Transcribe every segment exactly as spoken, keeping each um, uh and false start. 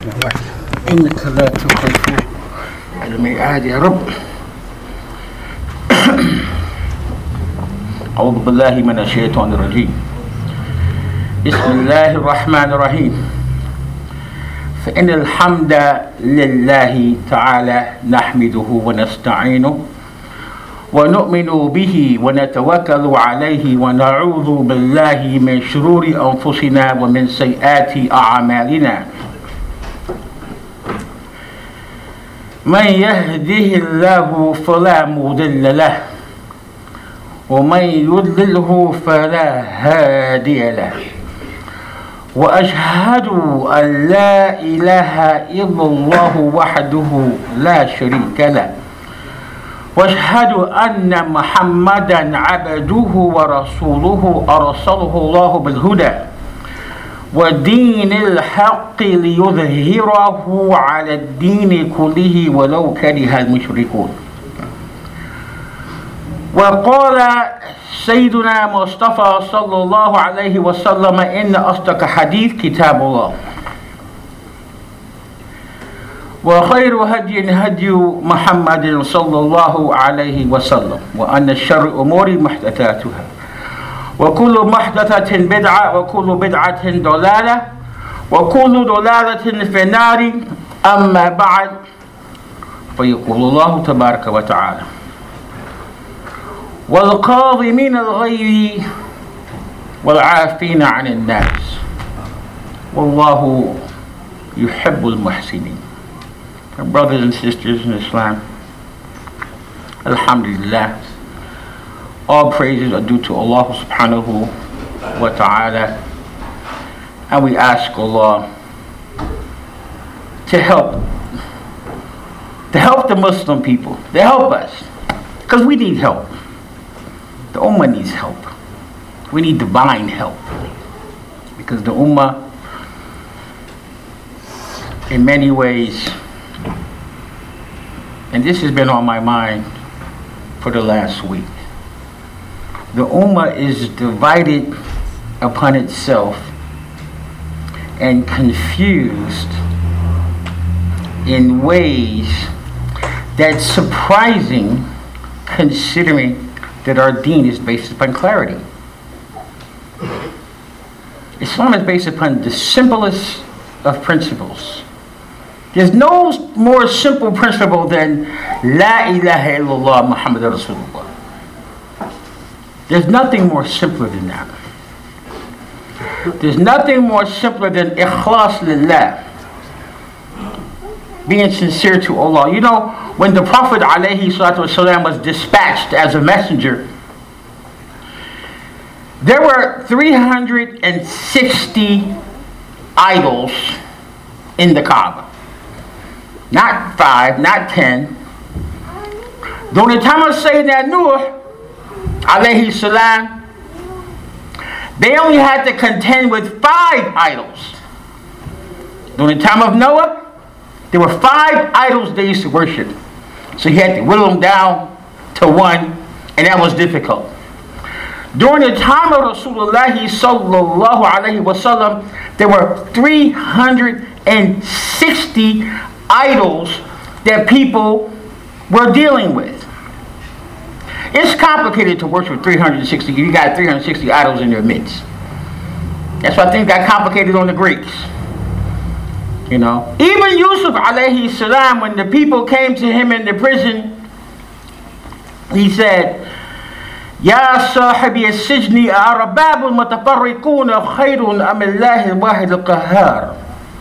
إنك لا تخلف الميعاد يا رب. أعوذ بالله من الشيطان الرجيم. بسم الله الرحمن الرحيم. فإن الحمد لله تعالى نحمده ونستعينه ونؤمن به ونتوكل عليه ونعوذ بالله من شرور أنفسنا ومن سيئات أعمالنا. من يهده الله فلا مضل له ومن يضلله فلا هادي له. وأشهد أن لا إله إلا الله وحده لا شريك له وأشهد أن محمدا عبده ورسوله أرسله الله بالهدى ودين الحق ليظهره على الدين كله ولو كره المشركون. وقال سيدنا مصطفى صلى الله عليه وسلم إن أصدق حديث كتاب الله وخير هدي هدي محمد صلى الله عليه وسلم وأن الشر أمور محدثاتها وكل محدثة بدعة وكل بدعة ضلالة وكل ضلالة في النار. أما بعد فيقول الله تبارك وتعالى والقاظمين الغيظ والعافين عن الناس والله يحب المحسنين. Brothers and sisters in Islam, Alhamdulillah, all praises are due to Allah subhanahu wa ta'ala, and we ask Allah to help to help the Muslim people, to help us, because we need help. The Ummah needs help. We need divine help, because the Ummah in many ways, and this has been on my mind for the last week, the Ummah is divided upon itself and confused in ways that's surprising, considering that our deen is based upon clarity. Islam is based upon the simplest of principles. There's no more simple principle than La ilaha illallah Muhammad Rasulullah. There's nothing more simpler than that. There's nothing more simpler than ikhlas lillah, being sincere to Allah. You know, when the Prophet alayhi salatu wasalam was dispatched as a messenger, there were three hundred sixty idols in the Kaaba. Not five, not ten. During the time of Sayyidina Nuh alayhi salam, they only had to contend with five idols. During the time of Noah, there were five idols they used to worship. So he had to whittle them down to one, and that was difficult. During the time of Rasulullah sallallahu alayhi wasallam, there were three hundred sixty idols that people were dealing with. It's complicated to worship three hundred sixty. You got three hundred sixty idols in your midst. That's why things got complicated on the Greeks. You know, even Yusuf alayhi salam, when the people came to him in the prison, he said, "Ya sahibi as-sijni a'arbab al-mutafarriqun khayrun am Allah al-wahid al-qahhar.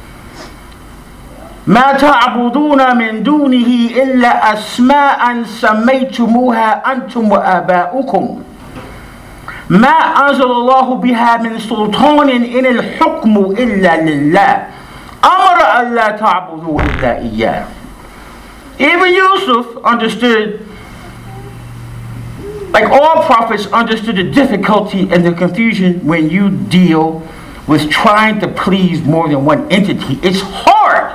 ما تعبدون من دونه إلا أسماء سميتموها أنتم وآباؤكم ما أنزل الله بها من سلطان إن الحكم إلا لله أمر ألا تعبدوا إلا إياه." Even Yusuf understood, like all prophets, understood the difficulty and the confusion when you deal with trying to please more than one entity. It's hard.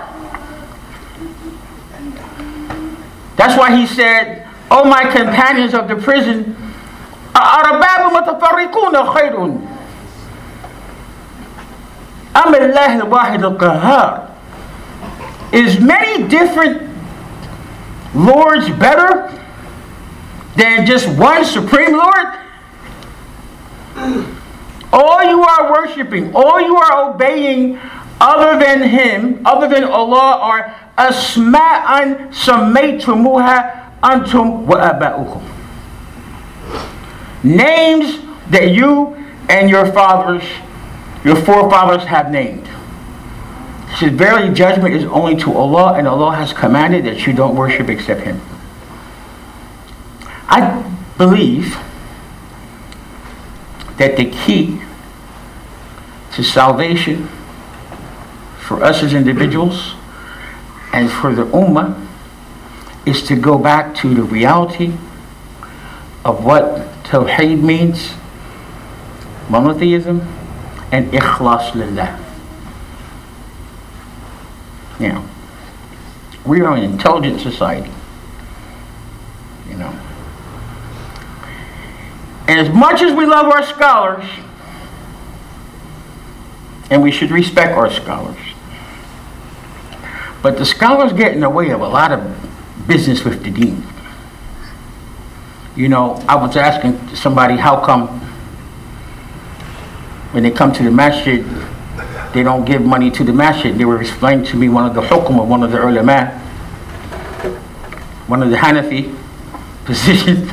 That's why he said, "O my companions of the prison, أَأَرْبَابٌ مُتَفَرِّقُونَ خَيْرٌ أَمَ اللَّهِ الْوَاحِدُ الْقَهَّارُ." Is many different lords better than just one supreme Lord? All you are worshiping, all you are obeying other than Him, other than Allah, are asma'an sammaytumuha antum wa aba'ukum. Names that you and your fathers, your forefathers have named. He says, verily judgment is only to Allah, and Allah has commanded that you don't worship except Him. I believe that the key to salvation for us as individuals and for the Ummah is to go back to the reality of what Tawheed means, monotheism, and Ikhlas Lillah. Now, we are an intelligent society, you know. And as much as we love our scholars, and we should respect our scholars, but the scholars get in the way of a lot of business with the deen. You know, I was asking somebody how come when they come to the masjid, they don't give money to the masjid. They were explaining to me one of the hukum of one of the ulama, one of the Hanafi positions,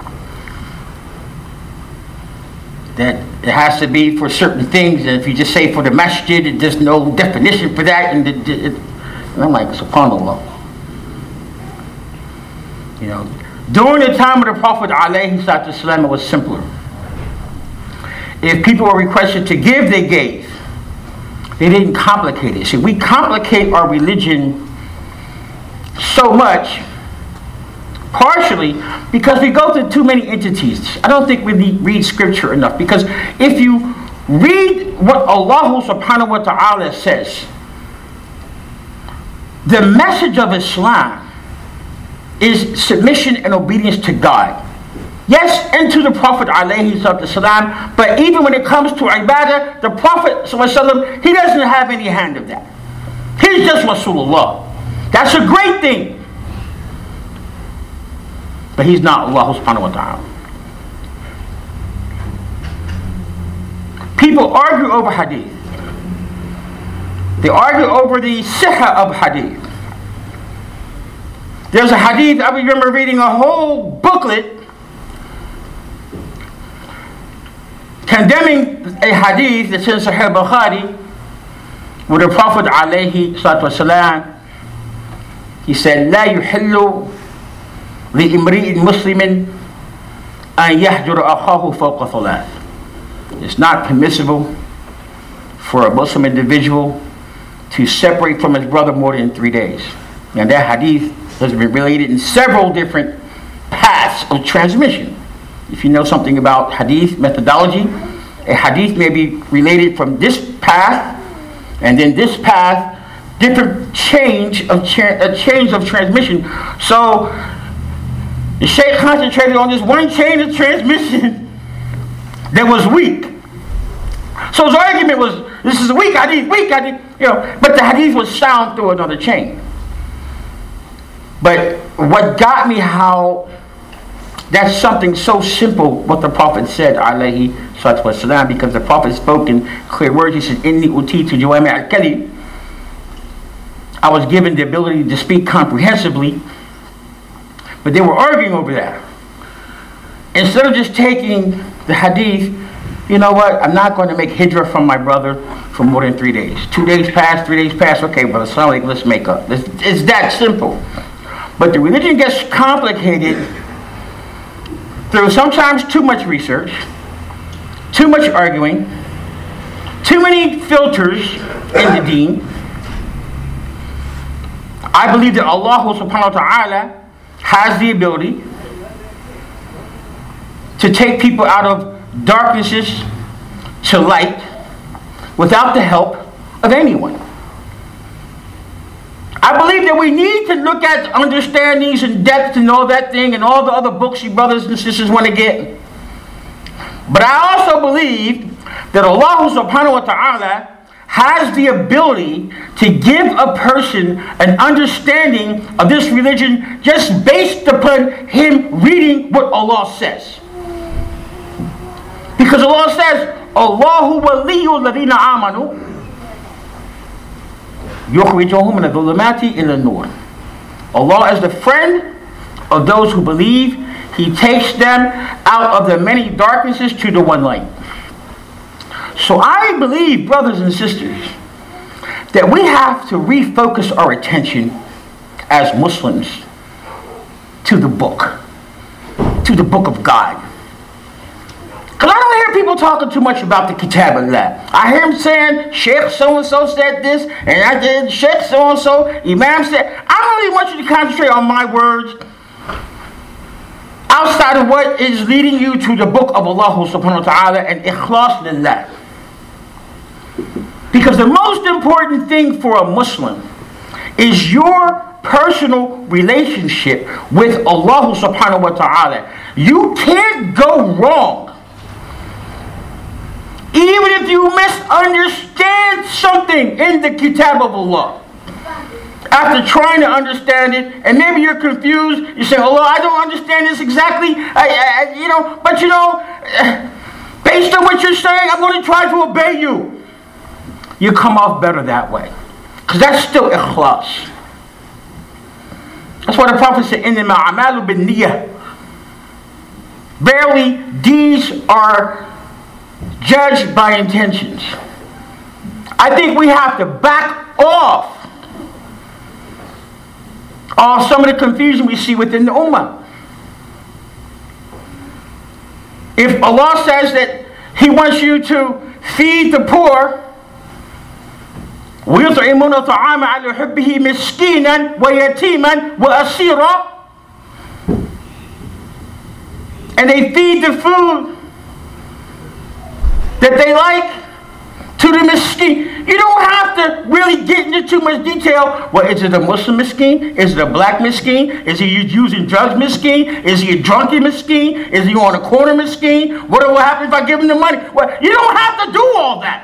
that it has to be for certain things, and if you just say for the masjid, there's no definition for that, and, it, it, and I'm like, subhanAllah. You know, during the time of the Prophet alayhi salatu wasalam, it was simpler. If people were requested to give, they gave. They didn't complicate it. See, we complicate our religion so much, partially because we go to too many entities. I don't think we read scripture enough, because if you read what Allah subhanahu wa ta'ala says, the message of Islam is submission and obedience to God. Yes, and to the Prophet alayhi salam, but even when it comes to ibadah, the Prophet sallam, he doesn't have any hand of that. He's just Rasulullah. That's a great thing. But he's not Allah subhanahu wa ta'ala. People argue over hadith. They argue over the sihha of hadith. There's a hadith, I remember reading a whole booklet condemning a hadith that's in Sahih Bukhari, where the Prophet alayhi salatu wasalam, he said, لا يحل لإمرئ مسلم أن يحجر أخاه فوق ثلاث. It's not permissible for a Muslim individual to separate from his brother more than three days. And that hadith has been related in several different paths of transmission. If you know something about hadith methodology, a hadith may be related from this path, and then this path, different change of cha- a change of transmission. So the Shaykh concentrated on this one chain of transmission that was weak. So his argument was, this is a weak hadith, weak hadith, you know, but the hadith was sound through another chain. But what got me, how that's something so simple, what the Prophet said, alayhi salatu wasalam, because the Prophet spoke in clear words. He said, Inni utitu jawami al-kalim. I was given the ability to speak comprehensively, but they were arguing over that. Instead of just taking the hadith, you know what, I'm not going to make hijrah from my brother for more than three days. Two days pass, three days pass, okay, brother, so like, let's make up. It's, it's that simple. But the religion gets complicated through sometimes too much research, too much arguing, too many filters in the deen. I believe that Allah subhanahu wa ta'ala has the ability to take people out of darknesses to light without the help of anyone. I believe that we need to look at understandings and depth and all that thing and all the other books you brothers and sisters want to get. But I also believe that Allah subhanahu wa ta'ala has the ability to give a person an understanding of this religion just based upon him reading what Allah says. Because Allah says, Allahu waliyul ladina amanu yukhrijuhum min adh-dhulumati ila an-nur. Allah is the friend of those who believe. He takes them out of the many darknesses to the one light. So I believe, brothers and sisters, that we have to refocus our attention as Muslims to the book, to the book of God. Because I don't hear people talking too much about the Kitab Allah. I hear them saying, Sheikh so-and-so said this, and I did, Sheikh so-and-so, Imam said. I don't really want you to concentrate on my words outside of what is leading you to the book of Allah subhanahu wa ta'ala and ikhlas lillah. Because the most important thing for a Muslim is your personal relationship with Allah subhanahu wa ta'ala. You can't go wrong even if you misunderstand something in the Kitab of Allah. After trying to understand it, and maybe you're confused, you say, Allah, I don't understand this exactly, I, I, you know, but you know, based on what you're saying, I'm going to try to obey you. You come off better that way. Because that's still ikhlas. That's why the Prophet said, إِنَّمَا أَعْمَالُ بِالنِّيَّةِ. Verily, deeds are judged by intentions. I think we have to back off on some of the confusion we see within the Ummah. If Allah says that He wants you to feed the poor, وَيُطْعِمُونَ طَعَامَ عَلَى حُبِّهِ مِسْكِينًا وَيَتِيمًا وَأَسِيرًا, and they feed the food that they like to the miskin. You don't have to really get into too much detail. Well, is it a Muslim miskin? Is it a black miskin? Is he using drugs miskin? Is he a drunken miskin? Is he on a corner miskin? What will happen if I give him the money? Well, you don't have to do all that.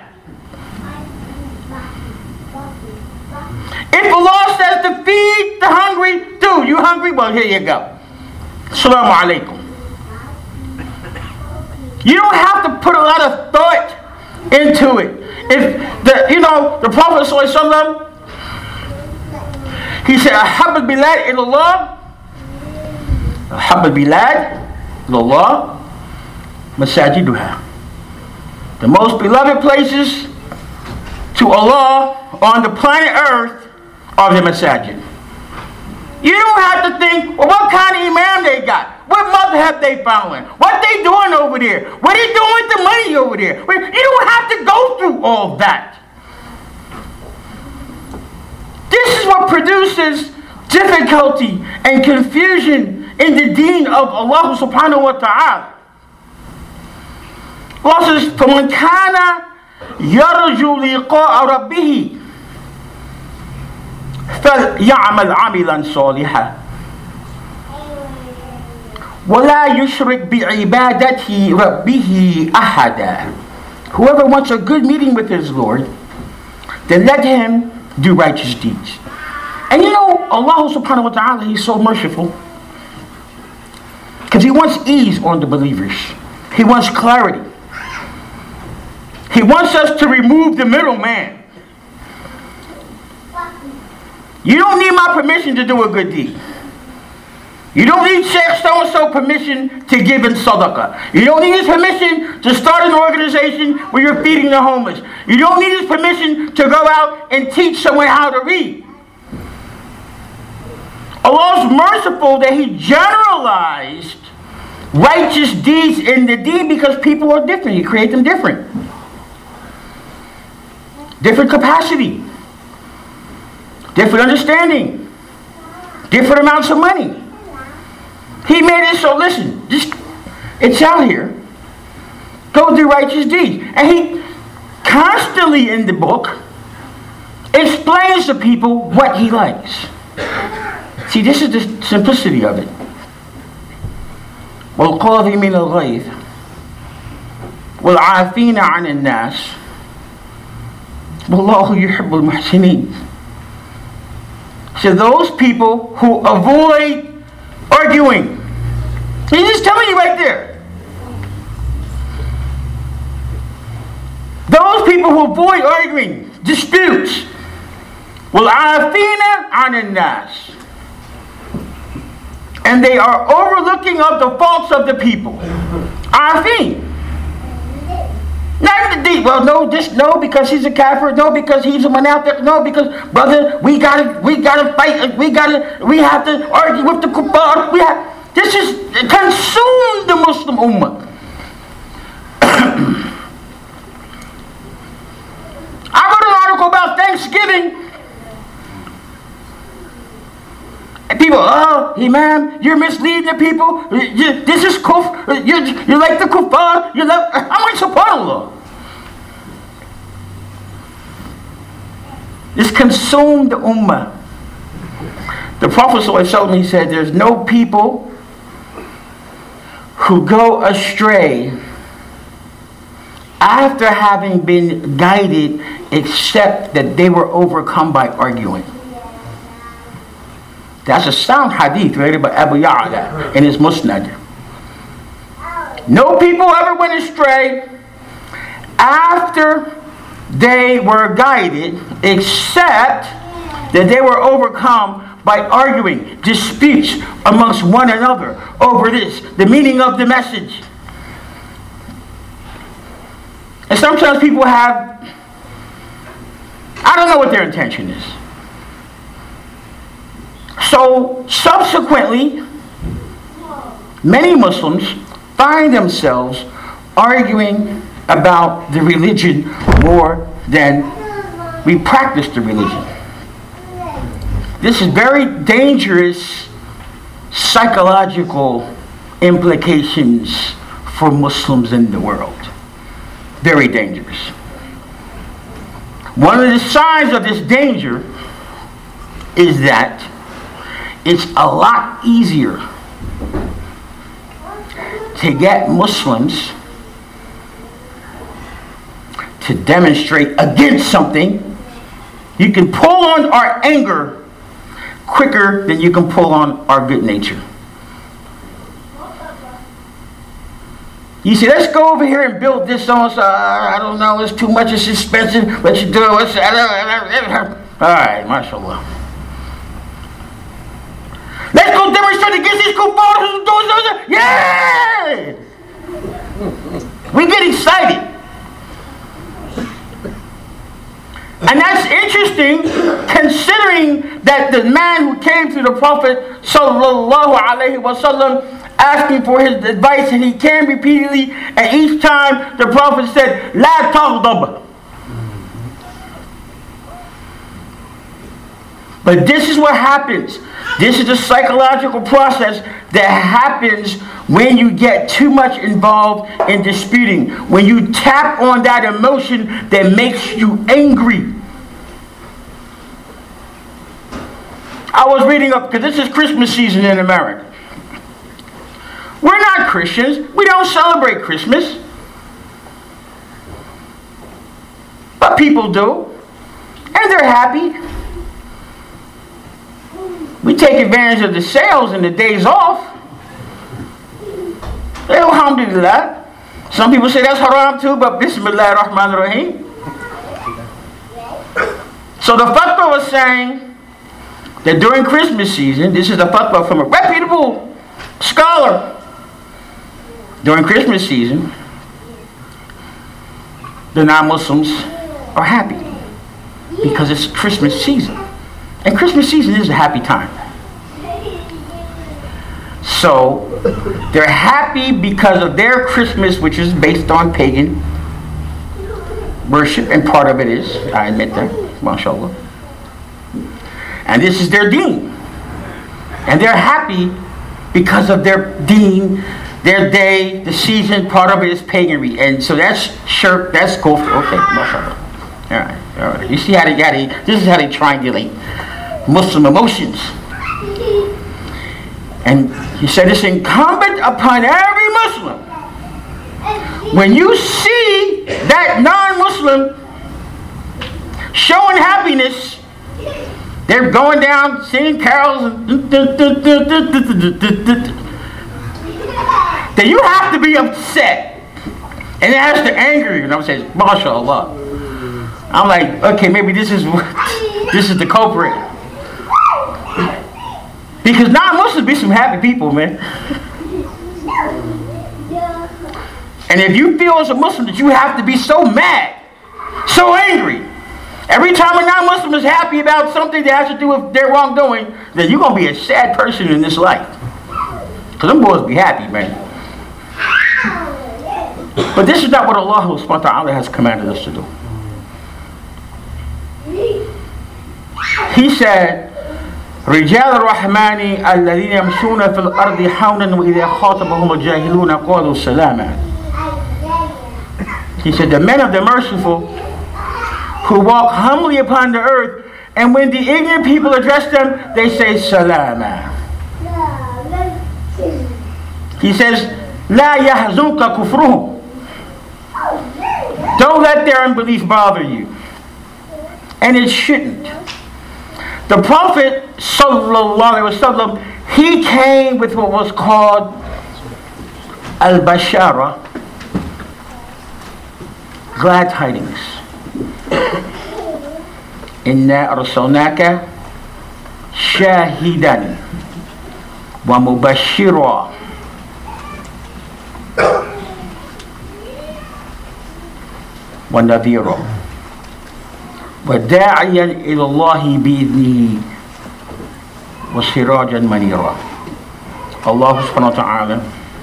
If Allah says to feed the hungry, do. You hungry? Well, here you go. Assalamu alaikum. You don't have to put a lot of thought into it. If the, you know, the Prophet ﷺ, he said, أحب البلاد إلى الله أحب البلاد إلى الله مساجدها. The most beloved places to Allah on the planet Earth are the masajid. You don't have to think, well, what kind of imam they got? What madhab they following? What they doing over there? What they doing with the money over there? You don't have to go through all that. This is what produces difficulty and confusion in the deen of Allah subhanahu wa ta'ala. Allah says, فَمَنْ كَانَ يَرْجُو لِقَاءَ رَبِّهِ فَلْيَعْمَلْ عَمِلًا صَالِحًا وَلَا يُشْرِكْ بِعِبَادَةِ رَبِّهِ أَحَدًا. Whoever wants a good meeting with his Lord, then let him do righteous deeds. And you know, Allah subhanahu wa ta'ala, He's so merciful. Because He wants ease on the believers. He wants clarity. He wants us to remove the middleman. You don't need my permission to do a good deed. You don't need Sheikh so-and-so permission to give in sadaqah. You don't need his permission to start an organization where you're feeding the homeless. You don't need his permission to go out and teach someone how to read. Allah's merciful that He generalized righteous deeds in the deed because people are different. He created them different. Different capacity. Different understanding. Different amounts of money. He made it so, listen, just, it's out here. Go do righteous deeds. And He constantly in the book explains to people what He likes. See, this is the simplicity of it. وَالْقَاضِمِينَ الْغَيْظِ وَالْعَافِينَ عَنِ النَّاسِ Wallahu yuhibbul muhsinin. So those people who avoid arguing. He's just telling you right there. Those people who avoid arguing, disputes, وَالْعَافِينَ عَنِ النَّاسِ, and they are overlooking of the faults of the people. Afin. Not the deep. Well, no, this no because he's a kafir. No, because he's a munafiq. No, because brother, we gotta, we gotta fight. We gotta, we have to argue with the kuffar. We have. This is consumed the Muslim ummah. I wrote an article about Thanksgiving. And people, oh, Imam, you're misleading the people. You, this is kufr. You, you like the kuffar. You love. I'm like, subhanAllah. This consumed the ummah. The Prophet ﷺ, he said, there's no people who go astray after having been guided except that they were overcome by arguing. That's a sound hadith related by Abu Ya'la in his Musnad. No people ever went astray after they were guided except that they were overcome by arguing, disputes amongst one another over this, the meaning of the message. And sometimes people have, I don't know what their intention is. So subsequently, many Muslims find themselves arguing about the religion more than we practice the religion. This is very dangerous psychological implications for Muslims in the world. Very dangerous. One of the signs of this danger is that it's a lot easier to get Muslims to demonstrate against something. You can pull on our anger quicker than you can pull on our good nature. You say, let's go over here and build this on. So, uh, I don't know, it's too much, it's expensive. What you do? What's, all right, mashallah. Let's go demonstrate against these kuffar. Yeah! We get excited. And that's interesting, considering that the man who came to the Prophet sallallahu alaihi wasallam asking for his advice, and he came repeatedly, and each time the Prophet said, "La taghdab." But this is what happens. This is the psychological process that happens when you get too much involved in disputing. When you tap on that emotion that makes you angry. I was reading up, because this is Christmas season in America. We're not Christians. We don't celebrate Christmas. But people do. And they're happy. We take advantage of the sales and the days off. Alhamdulillah. Some people say that's haram too, but Bismillah ar-Rahman ar-Rahim. So the fatwa was saying that during Christmas season, this is a fatwa from a reputable scholar. During Christmas season, the non-Muslims are happy because it's Christmas season. And Christmas season is a happy time. So, they're happy because of their Christmas, which is based on pagan worship, and part of it is, I admit that, mashallah. And this is their deen. And they're happy because of their deen, their day, the season, part of it is paganry. And so that's shirk, that's kufr. Okay, mashallah. Alright, alright. You see how they, how they, this is how they triangulate Muslim emotions. And he said it's incumbent upon every Muslim, when you see that non-Muslim showing happiness. They're going down, singing carols. And then you have to be upset. And it has to anger you. And I'm saying, MashaAllah. I'm like, okay, maybe this is this is the culprit. Because non-Muslims be some happy people, man. And if you feel as a Muslim that you have to be so mad, so angry, every time a non-Muslim is happy about something that has to do with their wrongdoing, then you're going to be a sad person in this life. Because them boys be happy, man. But this is not what Allah subhanahu wa ta'ala has commanded us to do. He said, رجال الرحمن الذين يمشون في الأرض حونا وإذا خاطبهم الجاهلون قالوا سلاما. He said, the men of the merciful who walk humbly upon the earth, and when the ignorant people address them, they say salama. He says, لا يحزنك كفرهم. Don't let their unbelief bother you. And it shouldn't. The Prophet sallallahu alaihi wasallam, he came with what was called al-bashara, glad tidings. Inna arsalnaka shahidan wa mubashira wa nadhira wa da'iyan ila Allah bi'idnihi wa sirajan manira. Allah subhanahu wa ta'ala,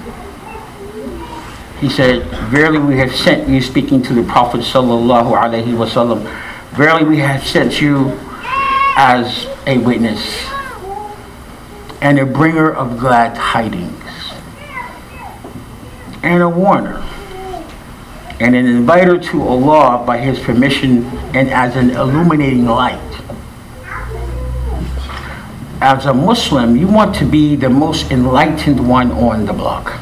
He said, verily we have sent you, speaking to the Prophet sallallahu alaihi wasallam, verily we have sent you as a witness and a bringer of glad tidings and a warner and an inviter to Allah by His permission and as an illuminating light. As a Muslim, you want to be the most enlightened one on the block.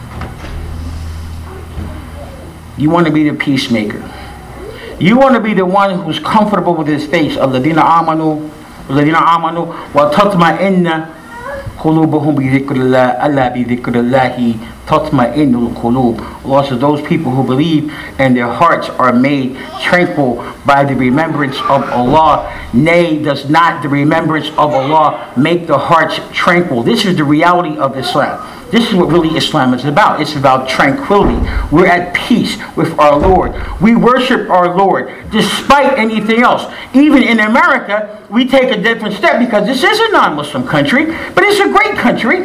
You want to be the peacemaker. You want to be the one who's comfortable with his face. الَّذِينَ آمَنُوا الَّذِينَ آمَنُوا وَتَطْمَئِنَّ قُلُوبُهُمْ بِذِكْرِ اللَّهِ أَلَّا بِذِكْرِ اللَّهِ تَطْمَئِنُّ الْقُلُوبِ. Allah says those people who believe and their hearts are made tranquil by the remembrance of Allah. Nay, does not the remembrance of Allah make the hearts tranquil? This is the reality of Islam. This is what really Islam is about. It's about tranquility. We're at peace with our Lord. We worship our Lord despite anything else. Even in America, we take a different step because this is a non-Muslim country, but it's a great country.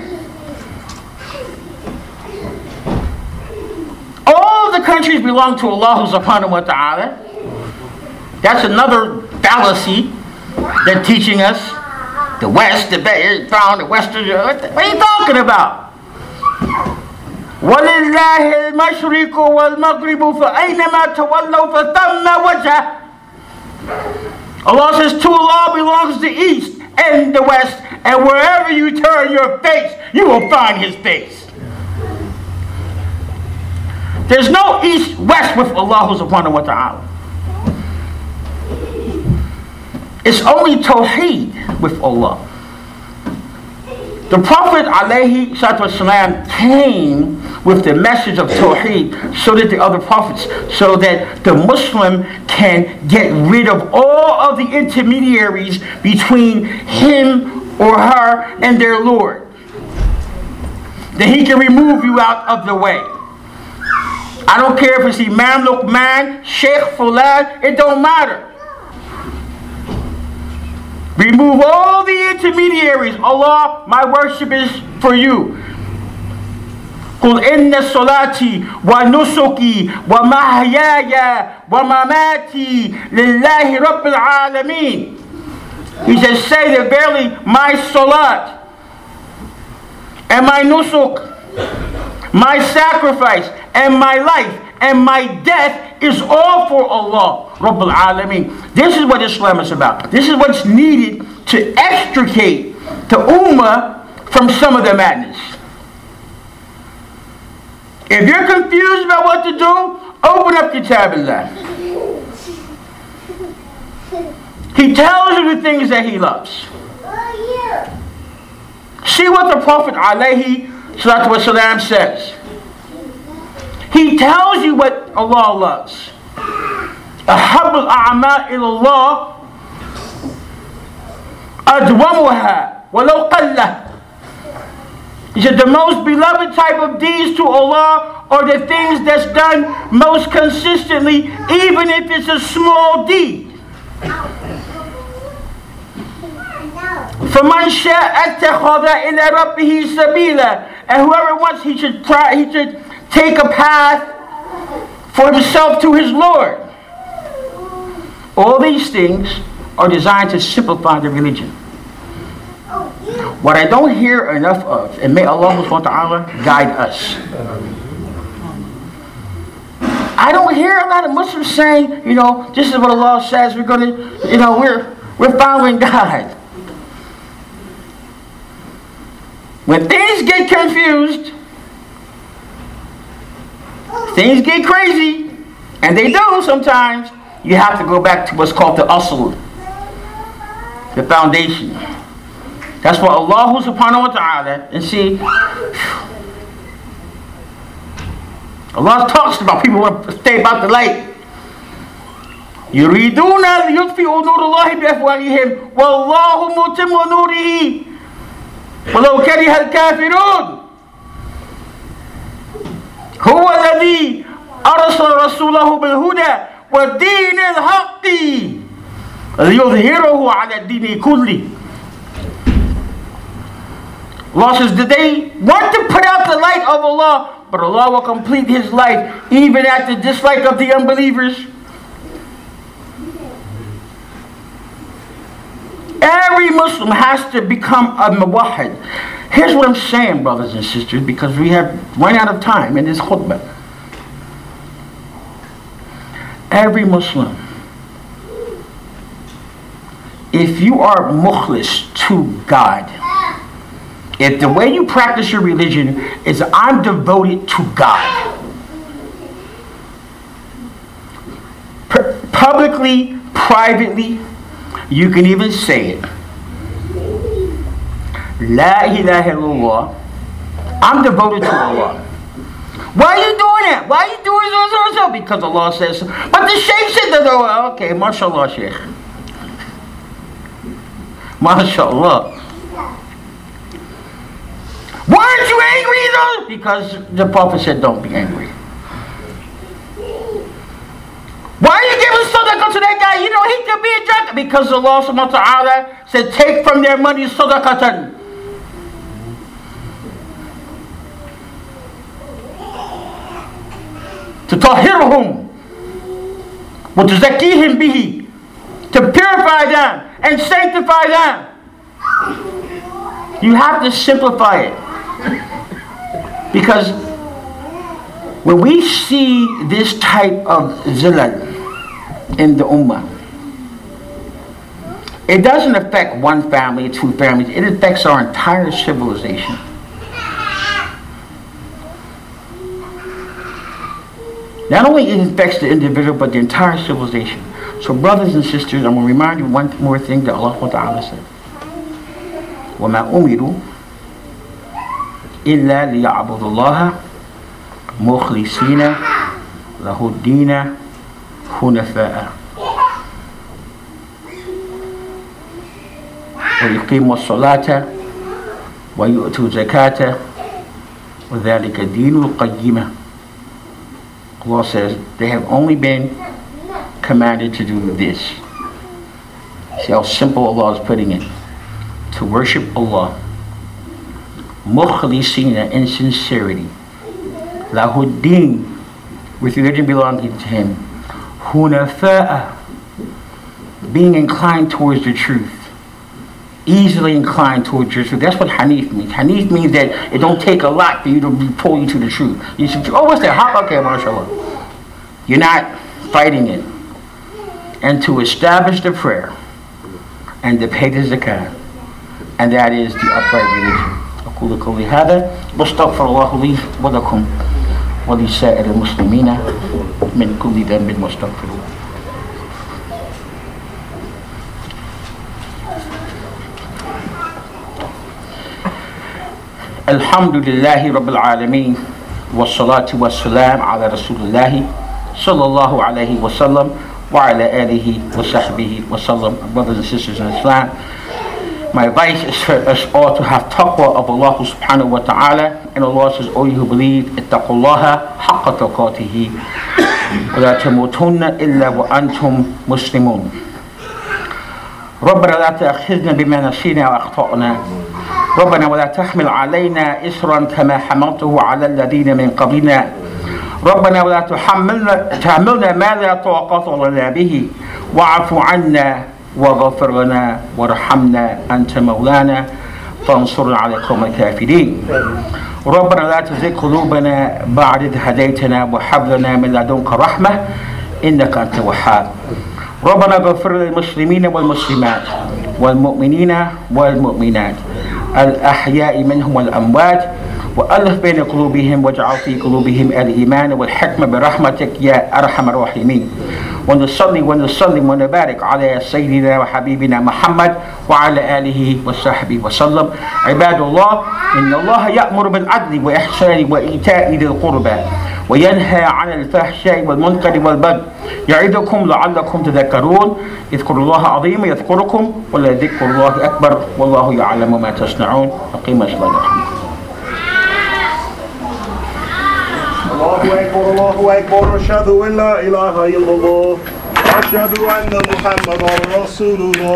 All the countries belong to Allah subhanahu wa ta'ala. That's another fallacy they're teaching us. The West, the found the Western. What are you talking about? وَلِلَّهِ الْمَشْرِقُ وَالْمَغْرِبُ فَأَيْنَمَا تَوَلَّوْا فَثَمَّ وَجْهَهُ. Allah says to Allah belongs the East and the West, and wherever you turn your face, you will find His face. There's no East-West with Allah subhanahu wa ta'ala. It's only Tawheed with Allah. The Prophet alayhi salatu wasalam came with the message of Tawheed, so did the other prophets, so that the Muslim can get rid of all of the intermediaries between him or her and their Lord. That he can remove you out of the way. I don't care if it's Imam Luqman, Sheikh Fulan, it don't matter. Remove all the intermediaries. Allah, my worship is for you. قُلْ إِنَّ صَلَاتِي وَنُسُكِي وَمَحْيَايَ وَمَمَاتِي لِلَّهِ رَبِّ الْعَالَمِينَ. He says, say that verily my salat and my nusuk, my sacrifice and my life and my death is all for Allah Rabbul Alameen. This is what Islam is about. This is what's needed to extricate the Ummah from some of the madness. If you're confused about what to do, open up Kitabillah. He tells you the things that he loves. See what the Prophet alayhi salatu wasalam says. He tells you what Allah loves. أحب الأعمال إلى الله أدومها ولو قلة. He said the most beloved type of deeds to Allah are the things that's done most consistently, even if it's a small deed. فَمَنْ شَاءَ اتَّخَذَ إِلَى رَبِّهِ سَبِيلًا. And whoever wants, he should try, he should take a path for himself to his Lord. All these things are designed to simplify the religion. What I don't hear enough of, and may Allah subhanahu wa ta'ala guide us. I don't hear a lot of Muslims saying, you know, this is what Allah says, we're going to, you know, we're we're following God. When things get confused, things get crazy, and they do sometimes, you have to go back to what's called the asl, the foundation. That's what Allah subhanahu wa ta'ala, and see, Allah talks about people who want to stay about the light. يُرِيدُونَ لِيُطْفِئُوا نُورَ اللَّهِ بِأَفْوَاهِهِمْ وَاللَّهُ مُتِمُّ نُورِهِ وَلَوْ كَرِهَ الْكَافِرُونَ هُوَ الَّذِي أَرْسَلَ رَسُولَهُ بِالْهُدَى وَالدِّينِ الْحَقِّ لِيُظْهِرَهُ عَلَى الدِّينِ كُلِّهِ. Allah says, did they want to put out the light of Allah? But Allah will complete His light even at the dislike of the unbelievers. Every Muslim has to become a muwahhid. Here's what I'm saying, brothers and sisters, because we have run out of time in this khutbah. Every Muslim, if you are mukhlis to God, if the way you practice your religion is I'm devoted to God, P- publicly, privately, you can even say it. La ilaha illallah. I'm devoted to Allah. Why are you doing that? Why are you doing so, so, so? Because Allah says so. But the Shaykh said that. Oh, okay, mashallah, Shaykh. Mashallah. Why aren't you angry though? Because the Prophet said don't be angry. Why are you giving sadaqah to that guy? You know he could be a drug. Because Allah subhanahu wa ta'ala said take from their money sadaqatan. To tahirhum. Wa tuzakihim bihi. To purify them and sanctify them. You have to simplify it. Because when we see this type of zilal in the ummah, it doesn't affect one family, two families, it affects our entire civilization. Not only it affects the individual, but the entire civilization. So brothers and sisters, I'm going to remind you one more thing that Allah Ta'ala said. وَمَا أُمِرُوا إِلَّا لِيَعْبُدُوا اللَّهَ مُخْلِصِينَ لَهُ الدِّينَ حُنَفَاءَ وَيُقِيمُوا الصَّلَاةَ وَيُؤْتُوا الزَّكَاةَ وَذَلِكَ دِينُ الْقَيِّمَةِ. Allah says they have only been commanded to do this. See how simple Allah is putting it. To worship Allah, mukhlisina, in sincerity, lahuddin, with religion belonging to Him, hunafa'a, being inclined towards the truth, easily inclined towards the truth. That's what Hanif means. Hanif means that it don't take a lot for you to pull you to the truth. You should, oh, what's that? Okay, mashallah. You're not fighting it. And to establish the prayer and to pay the zakat. And that is the upright religion. أقول قولي هذا واستغفر الله لي ولكم ولسائر المسلمين من كل ذنب واستغفروه. الحمد لله رب العالمين والصلاة والسلام على رسول الله صلى الله عليه وسلم وعلى آله وصحبه وسلم. Brothers and sisters in Islam, my advice is for us all to have taqwa of Allah subhanahu wa ta'ala, and Allah says, O you who believe, ittaqullaha haqqa taqatihi wa la tamutunna illa wa antum muslimun. ربنا لا تأخذنا بما نسينا وأخطأنا ربنا ولا تحمل علينا إسرا كما حملته على الذين من قبلنا ربنا ولا تحملنا تحملنا ما لا طاقة لنا به واعف عنا واغفر لنا وارحمنا أنت مولانا فانصرنا على القوم الكافرين ربنا لا تزغ قلوبنا بعد إذ هديتنا وهب لنا من لدنك رحمة إنك أنت الوهاب ربنا اغفر للمسلمين والمسلمات والمؤمنين والمؤمنات الأحياء منهم والأموات وألف بين قلوبهم واجعل في قلوبهم الإيمان والحكمة برحمتك يا أرحم الراحمين ونصلي ونسلم ونبارك على سيدنا وحبيبنا محمد وعلى آله وصحبه وسلم. عباد الله، إن الله يأمر بالعدل والإحسان وإيتاء ذي القربى وينهى عن الفحشاء والمنكر والبغي يعظكم لعلكم تذكرون. اذكروا الله عظيم يذكركم ولذكر الله أكبر والله يعلم ما تصنعون. أقيم الصلاة. الله أكبر الله أكبر أشهد أن لا إله إلا الله أشهد أن محمدا رسول الله.